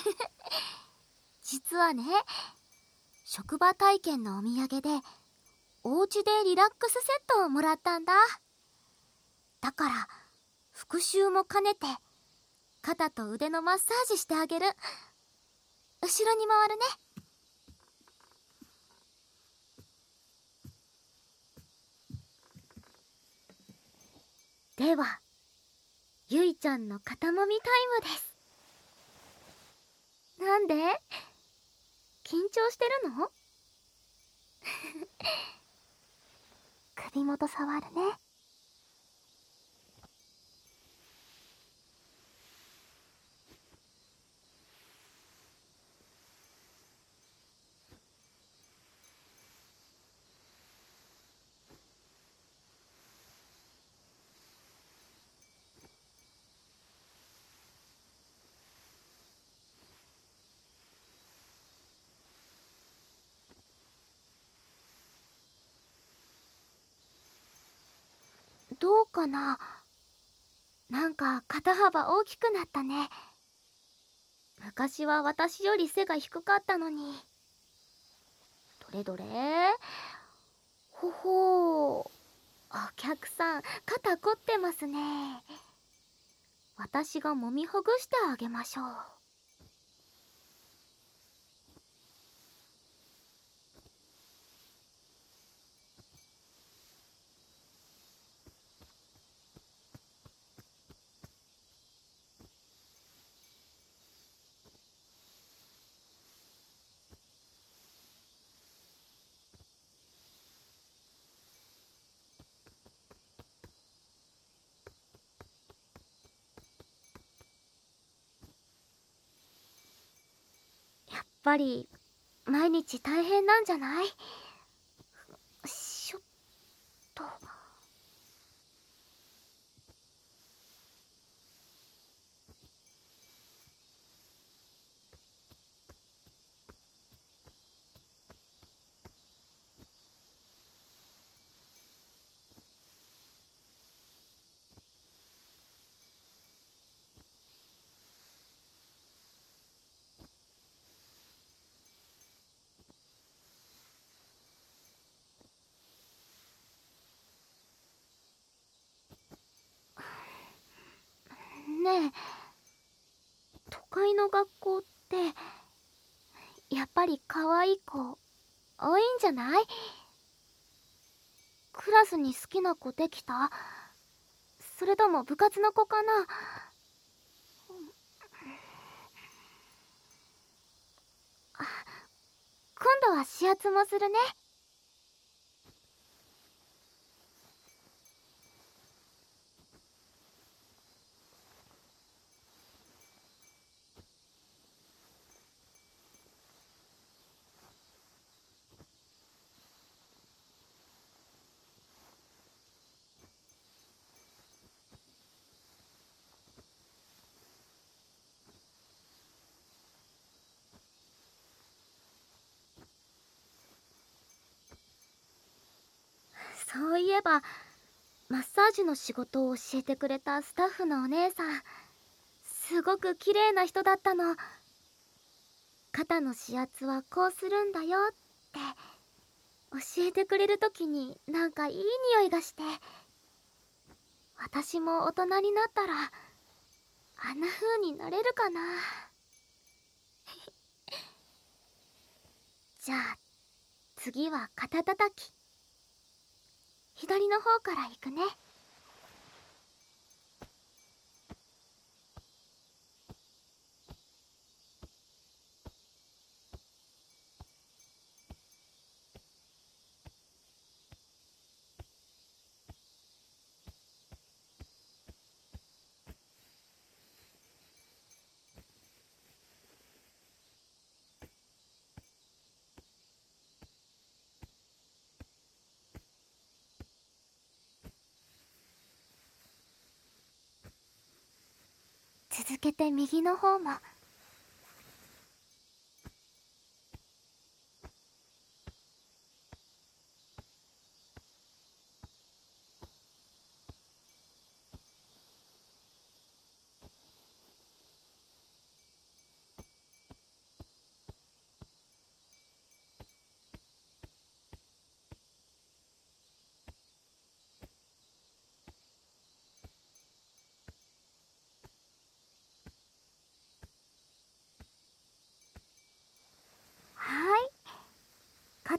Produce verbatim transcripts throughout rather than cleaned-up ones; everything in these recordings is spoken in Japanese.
実はね、職場体験のお土産でお家でリラックスセットをもらったんだ。だから復習も兼ねて肩と腕のマッサージしてあげる。後ろに回るね。ではゆいちゃんの肩もみタイムです。なんで？緊張してるの？首元触るね。どうかな？なんか肩幅大きくなったね。昔は私より背が低かったのに。どれどれ？ほほー。お客さん、肩凝ってますね。私が揉みほぐしてあげましょう。やっぱり毎日大変なんじゃない？しょっと。ねえ、都会の学校ってやっぱり可愛い子多いんじゃない？クラスに好きな子できた？それとも部活の子かな？今度は指圧もするね。そういえばマッサージの仕事を教えてくれたスタッフのお姉さん、すごく綺麗な人だったの。肩の指圧はこうするんだよって教えてくれる時になんかいい匂いがして、私も大人になったらあんな風になれるかな。じゃあ次は肩たたき。左の方から行くね。続けて右の方も。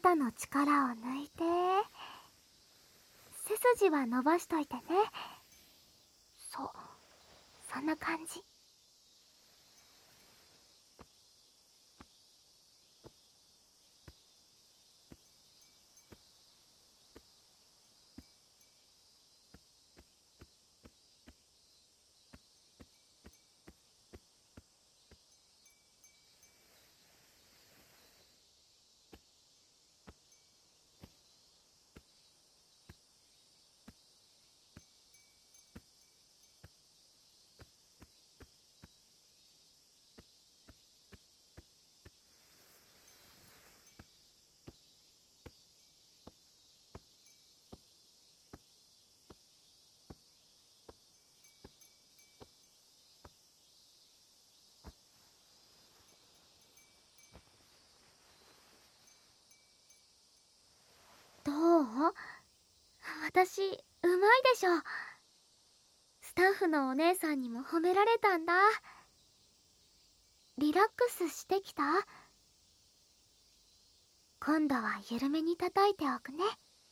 肩の力を抜いて、背筋は伸ばしといてね。そう、そんな感じ。どう？私、うまいでしょ。スタッフのお姉さんにも褒められたんだ。リラックスしてきた？今度は緩めに叩いておくね。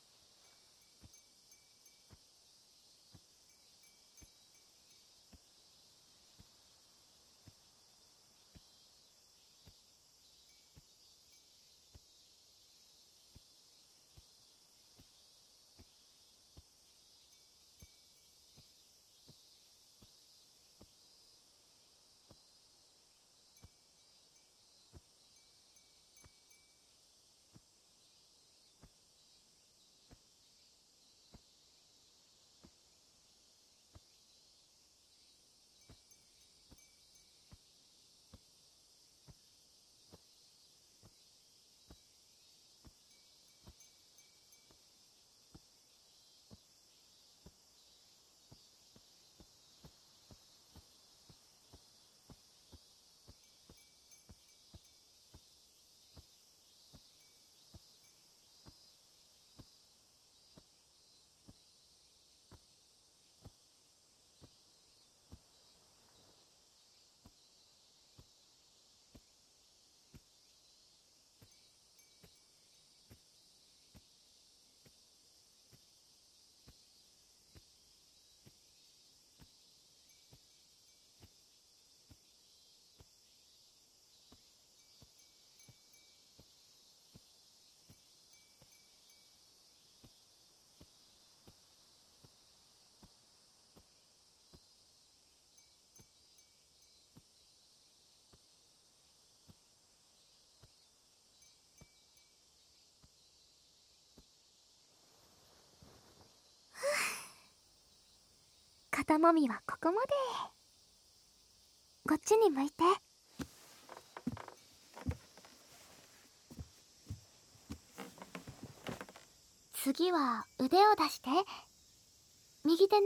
肩もみはここまで。こっちに向いて。次は腕を出して。右手ね。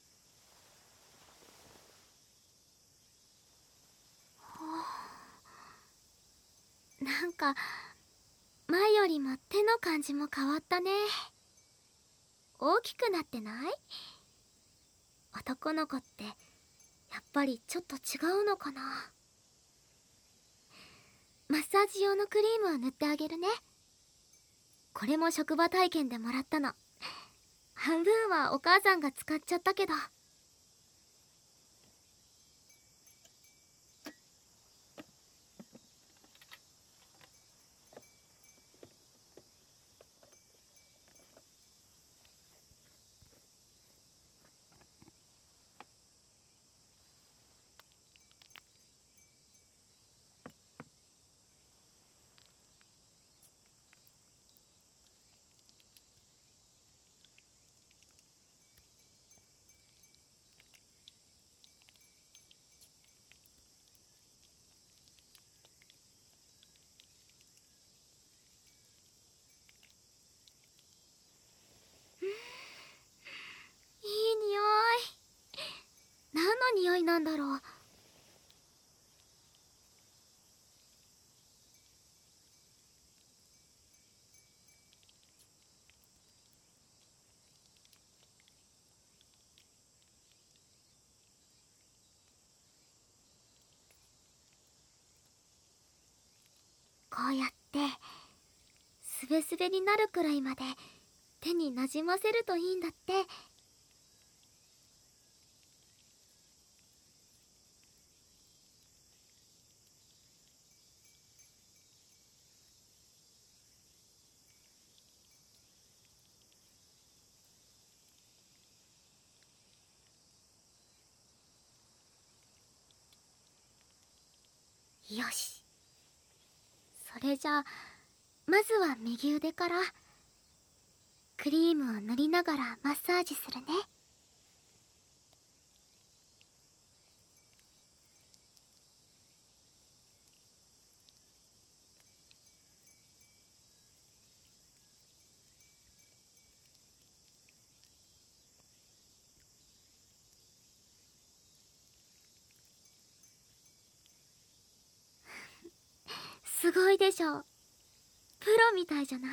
なんか前よりも手の感じも変わったね。大きくなってない？男の子ってやっぱりちょっと違うのかな。マッサージ用のクリームを塗ってあげるね。これも職場体験でもらったの。半分はお母さんが使っちゃったけど。いい匂い。何の匂いなんだろう。こうやってスベスベになるくらいまで手になじませるといいんだって。よし、それじゃあまずは右腕からクリームを塗りながらマッサージするね。すごいでしょ。プロみたいじゃない？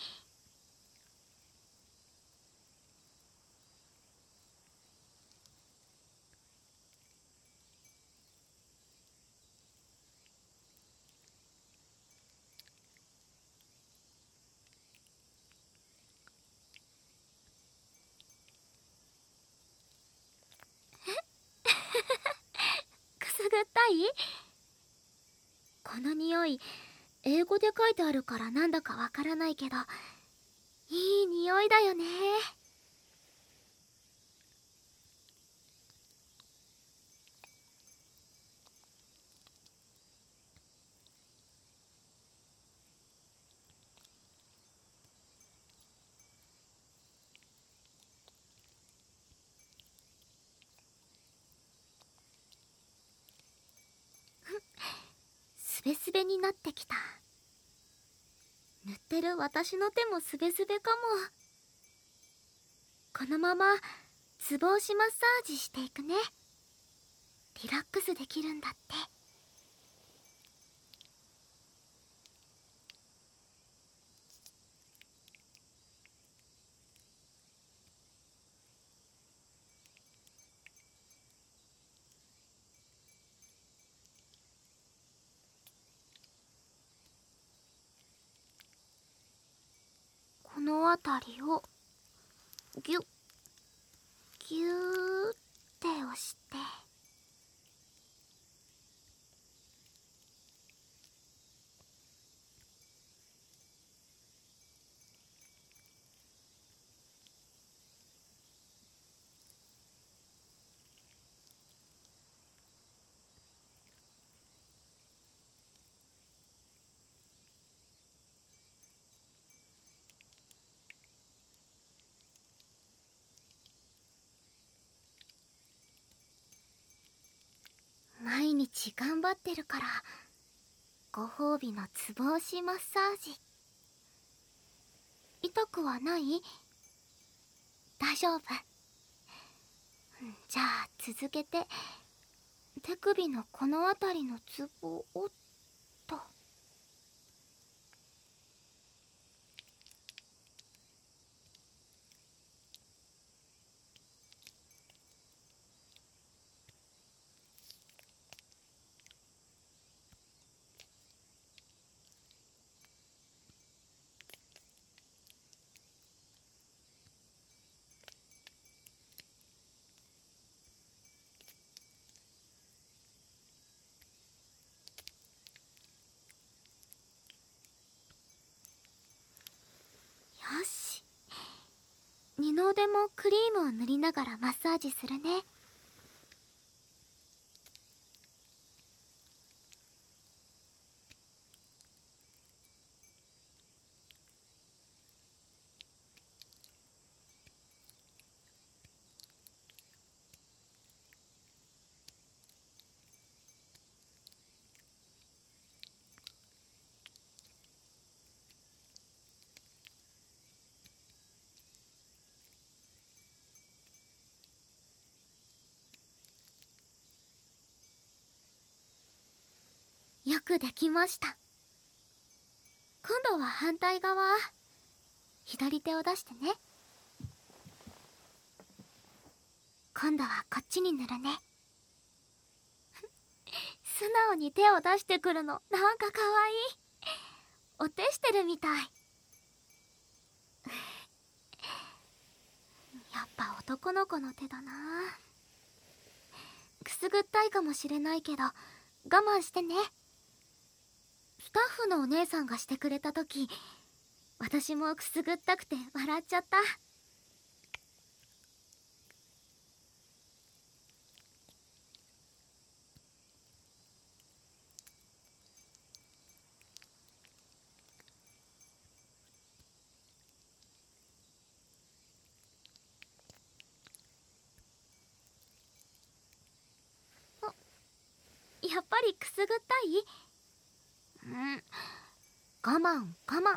くすぐったい？この匂い英語で書いてあるからなんだかわからないけど、いい匂いだよね。スベスベになってきた。塗ってる私の手もスベスベかも。このままツボ押しマッサージしていくね。リラックスできるんだって。この辺りをギュッギューって押して、毎日頑張ってるからご褒美のツボ押しマッサージ。痛くはない？大丈夫。じゃあ続けて手首のこの辺りのツボをっと。よし、二の腕もクリームを塗りながらマッサージするね。よくできました。今度は反対側、左手を出してね。今度はこっちに塗るね。素直に手を出してくるのなんかかわいい。お手してるみたい。 ぱ男の子の手だな。くすぐったいかもしれないけど我慢してね。スタッフのお姉さんがしてくれた時、私もくすぐったくて笑っちゃった。やっぱりくすぐったい？うん、我慢我慢。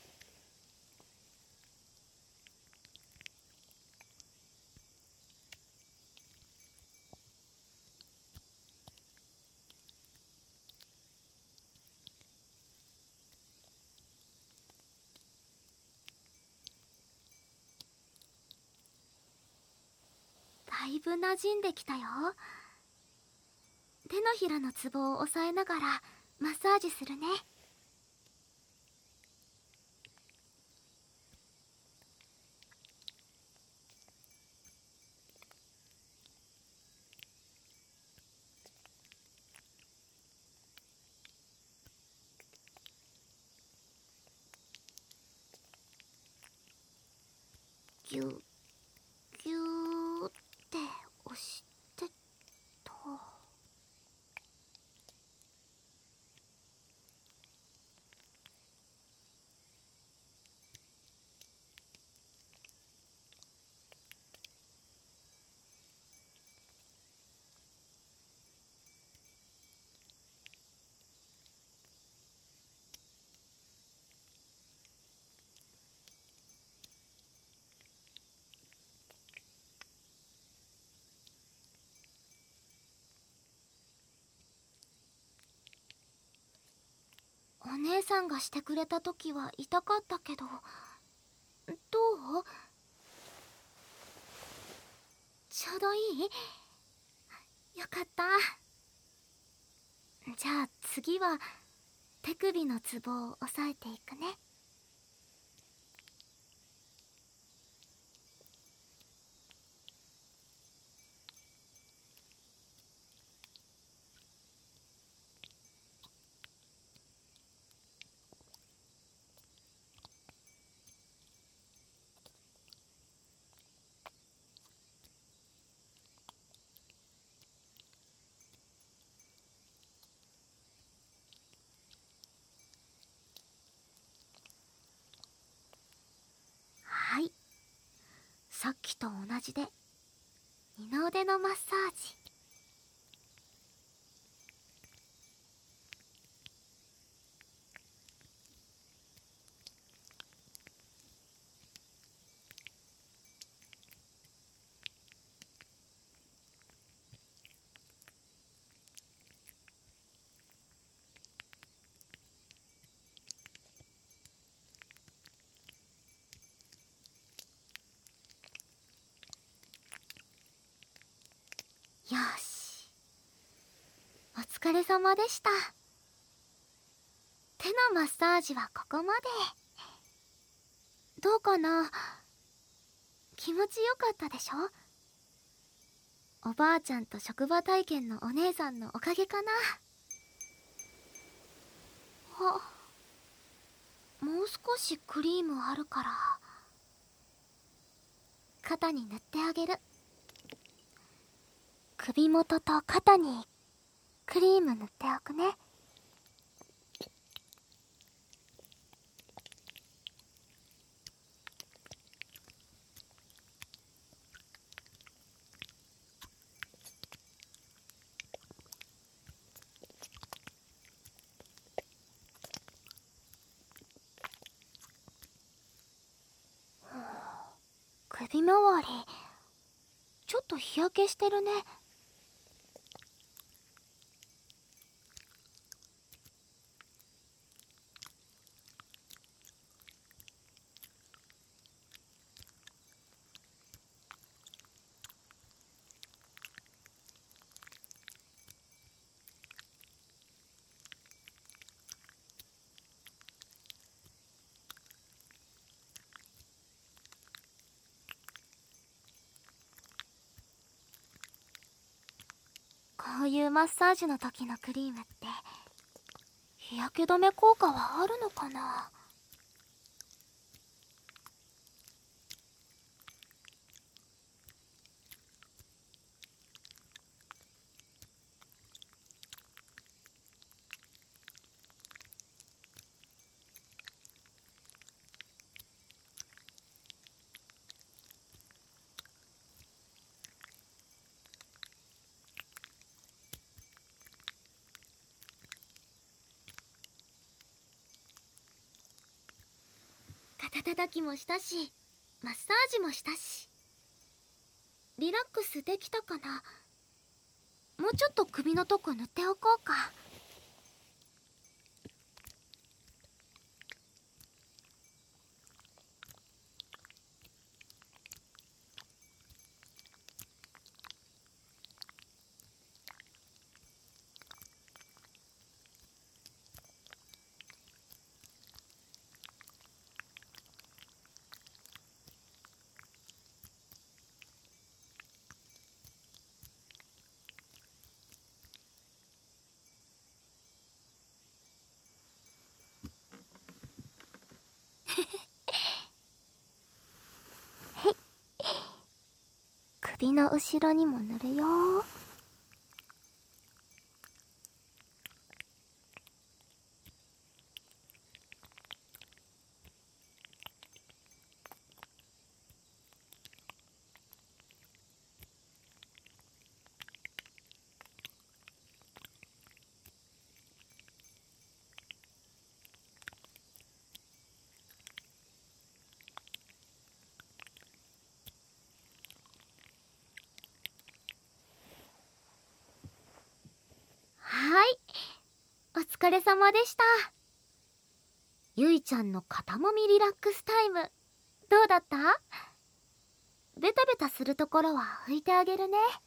だいぶ馴染んできたよ。手のひらのツボを押さえながらマッサージするね。ぎゅぎゅーって押してと。お姉さんがしてくれた時は痛かったけど、どう？ちょうどいい？よかった。じゃあ次は手首のツボを押さえていくね。はい、さっきと同じで二の腕のマッサージ。よし、お疲れ様でした。手のマッサージはここまで。どうかな？気持ちよかったでしょ？おばあちゃんと職場体験のお姉さんのおかげかな。あ、もう少しクリームあるから肩に塗ってあげる。首元と肩にクリーム塗っておくね。首周りちょっと日焼けしてるね。 ういうマッサージの時のクリームって日焼け止め効果はあるのかな。肩叩きもしたしマッサージもしたしリラックスできたかな。もうちょっと首のとこ塗っておこうか。首の後ろにも塗るよ。はい、お疲れ様でした。ゆいちゃんの肩もみリラックスタイムどうだった？ベタベタするところは拭いてあげるね。